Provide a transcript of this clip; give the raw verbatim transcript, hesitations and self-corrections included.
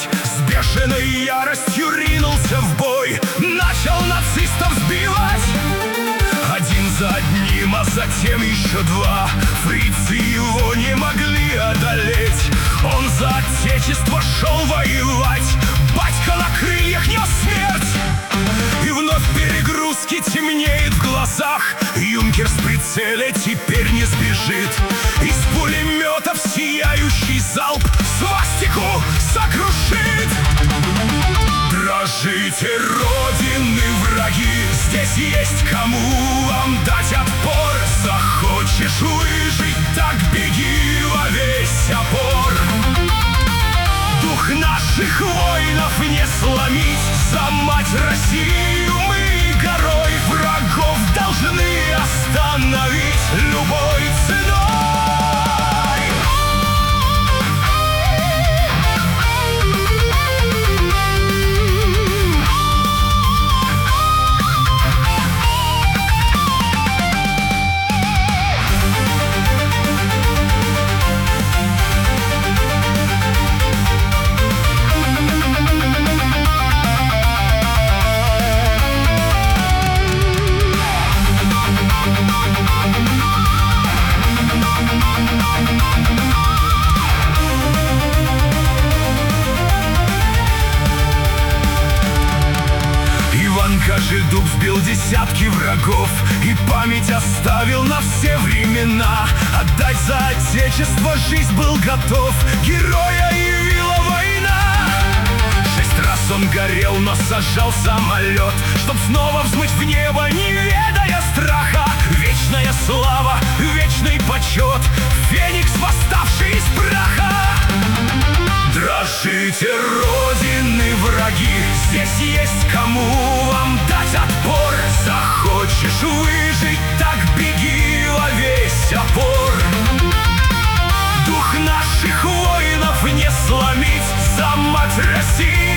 С бешеной яростью ринулся в бой, начал нацистов сбивать. Один за одним, а затем еще два. Фрицы его не могли одолеть. Он за отечество шел воевать. Батька на крыльях нес смерть. И вновь перегрузки темнеет в глазах. Юнкерс в прицеле теперь не сбежит. Из пулеметов сияющий залп свастику сокрушит. Дрожите, Родины враги, здесь есть кому вам дать отпор. Захочешь выжить, так беги во весь опор. Дух наших воинов не сломить. За мать Россию мы горой врагов должны остановить любой ценой. Кожедуб сбил десятки врагов и память оставил на все времена. Отдать за отечество жизнь был готов, героя явила война. Шесть раз он горел, но сажал самолет, чтоб снова взмыть в небо, не ведая страха. Вечная слава, вечный почет, феникс, восставший из праха. Дрожите, Родины враги, здесь есть кому вам дать отпор. Захочешь выжить, так беги во весь опор. Дух наших воинов не сломить. За мать России